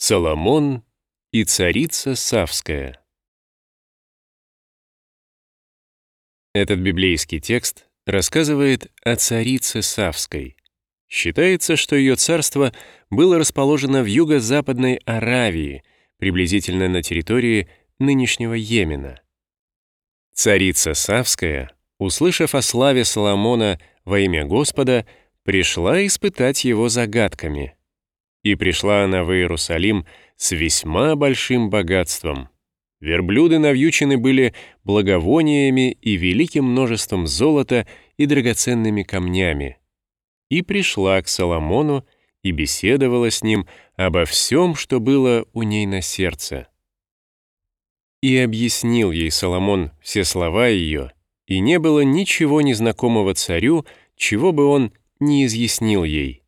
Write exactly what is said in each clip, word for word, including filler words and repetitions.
Соломон и царица Савская. Этот библейский текст рассказывает о царице Савской. Считается, что ее царство было расположено в юго-западной Аравии, приблизительно на территории нынешнего Йемена. Царица Савская, услышав о славе Соломона во имя Господа, пришла испытать его загадками. И пришла она в Иерусалим с весьма большим богатством. Верблюды навьючены были благовониями и великим множеством золота и драгоценными камнями. И пришла к Соломону и беседовала с ним обо всем, что было у ней на сердце. И объяснил ей Соломон все слова ее, и не было ничего незнакомого царю, чего бы он не изъяснил ей.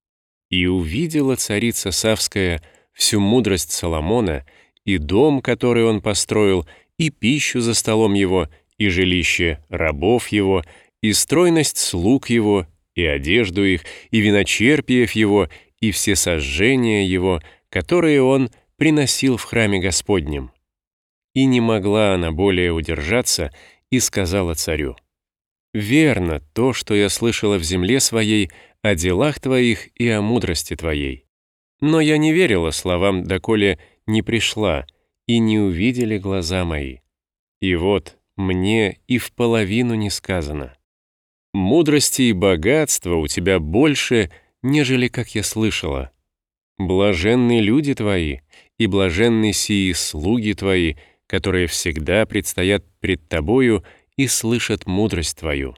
И увидела царица Савская всю мудрость Соломона, и дом, который он построил, и пищу за столом его, и жилище рабов его, и стройность слуг его, и одежду их, и виночерпиев его, и все сожжения его, которые он приносил в храме Господнем. И не могла она более удержаться, и сказала царю: «Верно то, что я слышала в земле своей о делах твоих и о мудрости твоей. Но я не верила словам, доколе не пришла, и не увидели глаза мои. И вот мне и в половину не сказано. Мудрости и богатства у тебя больше, нежели как я слышала. Блаженны люди твои, и блаженны сии слуги твои, которые всегда предстоят пред тобою и слышат мудрость твою.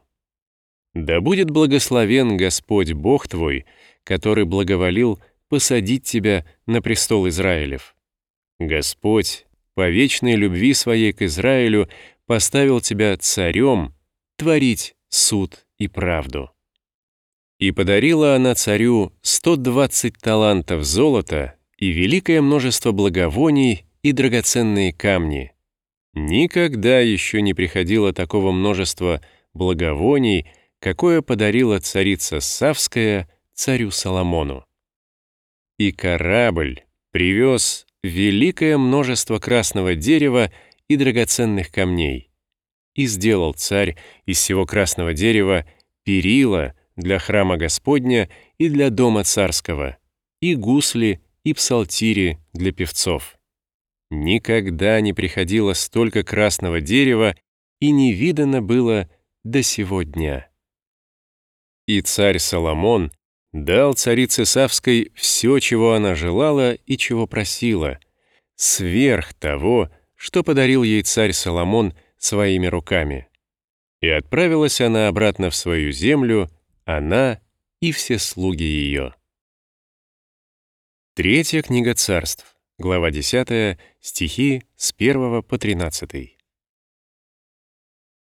Да будет благословен Господь Бог твой, который благоволил посадить тебя на престол Израилев. Господь, по вечной любви своей к Израилю, поставил тебя царем творить суд и правду». И подарила она царю сто двадцать талантов золота и великое множество благовоний и драгоценные камни. Никогда еще не приходило такого множества благовоний, какое подарила царица Савская царю Соломону. И корабль привез великое множество красного дерева и драгоценных камней. И сделал царь из всего красного дерева перила для храма Господня и для дома царского, и гусли, и псалтири для певцов. Никогда не приходило столько красного дерева, и не видано было до сего дня. И царь Соломон дал царице Савской все, чего она желала и чего просила, сверх того, что подарил ей царь Соломон своими руками. И отправилась она обратно в свою землю, она и все слуги ее. Третья книга Царств, глава десятая, стихи с первого по тринадцатый.